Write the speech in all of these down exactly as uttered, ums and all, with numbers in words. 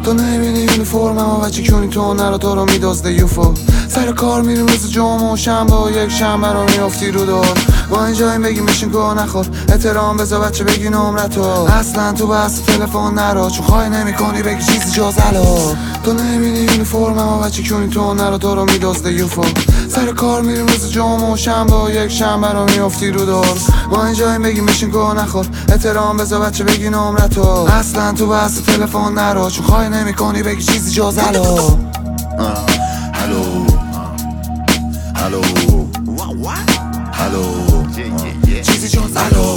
تو نمیبینی یونیفرمم و چیکونی تو نرا تو رو میدازده یوفو. سر کار میریم روز جمعه و شنبه و یک شنبه رو میافتی رو دور. ما اینجاییم بگی میشین گوه نخور، احترام بذار بچه بگی نمرتو. اصلا تو بحث تلفن نرا چون خواهی نمی کنی بگی چیزی جز الو. تو نمیبینی یونیفرمم و چیکونی تو نرا تو رو میدازده یوفو. سر کار میریم روز جمعه و شنبه و یک شنبه رو میافتی رو دور. ما اینجاییم بگی میشین گوه نخور، احترام بذار بچه بگی نمرتو. اصلا تو بحث تلفن نرا چون خواهی نمی کنی بگی چیزی جز الو. الو الو الو چیزی جز الو.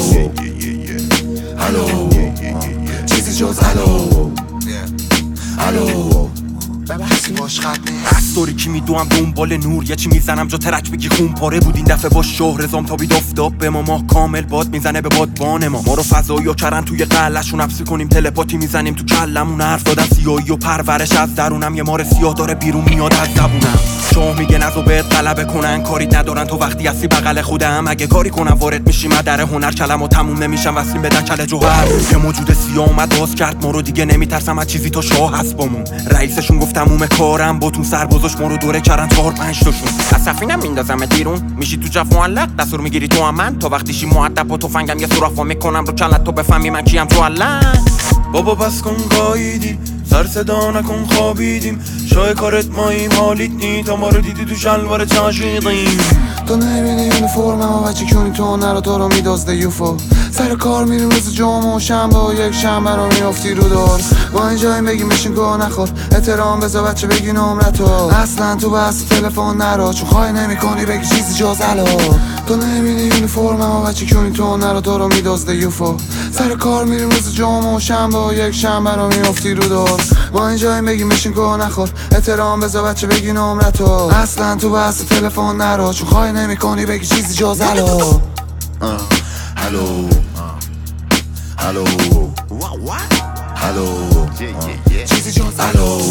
الو چیزی جز الو. الو ببحثی باش خط نیست. دستوری کی میدوام دنبال نور، یه چی میزنم جا ترک بگی خون پاره بود این دفعه با شهر زام تا بید افتاب به ما. ماه کامل باد میزنه به بادبان ما. ما رو فضایی و کرن توی قلشون حبسی کنیم، تلپاتی میزنیم تو کلمون. حرف دادن سیاهی و پرورش از درونم، یه مار سیاه داره بیرون میاد از زبونم. شاه میگه نزو بهت غلبه کنن، کاری ندارن تو وقتی هستی بغل خودم. اگه کاری کنم وارد میشی مدر هنر، کلمو تموم نمیشم وصلیم بدن کل جوهر. یه موجود سیاه اومد باز کرد ما رو، دیگه نمیترسم از چیزی تا شاه هست بامون. رئیسشون گفت تموم کارم باتون، سربازاش ما رو دوره کردن چهار پنج تاشون. از سفینم میندازم بیرون میشی تو جف معلق، دستور میگیری تو هم من تا وقتی شی مؤدب با تفنگم یه سوراخ میکنم رو کلت تو بفهمی من کیم تو علن. بابا بس کن قایدیم، سر صدا نکن خوابیدیم. شای کارت ماییم حالیت نی، تا ما رو دیدی تو شلوار چاشیدیم. تو نمیبینی یونیفرمم و چیکونی تو نرا تو رو میدازده یوفو. سر کار میریم روز جمعه و شنبه و یک شنبه رو میافتی رو دور. ما اینجاییم بگی میشین گوه نخور، احترام بذار بچه بگی نمرتو. اصلا تو بحث تلفن نرا چون خواهی نمی کنی بگی چیزی جز الو. تو نمیبینی یونیفرمم و چیکونی تو نرا تو رو میدازده یوفو. سر کار میریم روز جمعه و شنبه و یک شنبه رو میافتی رو دور. ما اینجاییم بگی میشین گوه نخور، احترام بذار بچه بگی نمرتو. اصلا تو بحث تلفن نرا چون خواهی نمی کنی بگی چیزی جز الو. الو الو الو چیزی جز الو.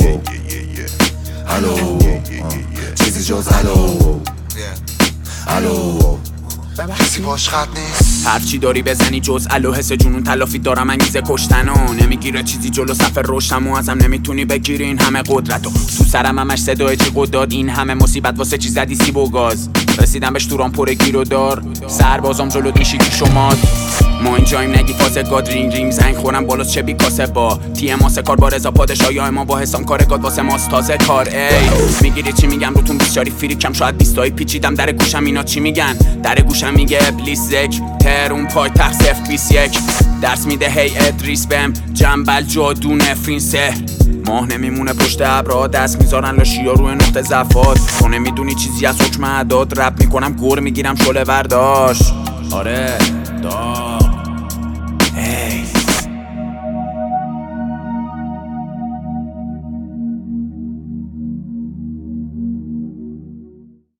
الو چیزی جز الو. الو ببحثی باش خط نیست. هرچی داری بزنی جز الو، حس جنون تلافی دارم انگیزه کشتنو. نمیگیره چیزی جلو صف رشدمو، ازم نمیتونی بگیری این همه قدرتو. تو سرم همش صدای جیغ داد، این همه مصیبت واسه چی زدی سیب و گاز. رسیدم بهش توران پر گیر و دار، سربازام جلوت میشی کی شماد. ما اینجاییم نگی فازه گاد رینگ رینگ زنگ خورم بالاست چه بی کاسه با تی ام واسه کار با رضا پادشاهی ما. با حسام کار گاد واسه ماست تازه کار. ای میگیری چی میگم روتون بیچاری فریکم، شاید بیستایی پیچیدم در گوشم اینا چی میگن. در گوشم میگه ابلیس زک ترون پای تخت صفر بیست یک. درس میده هی ادریس بهم جنبل جادو نفرین سه. ماه نمیمونه پشت ابرا، دست میذارن لاشیا روی نقطه زفات. تو نمیدونی چیزی از حکم اعداد، رپ میکنم گور میگیرم شله ورداش. آره داش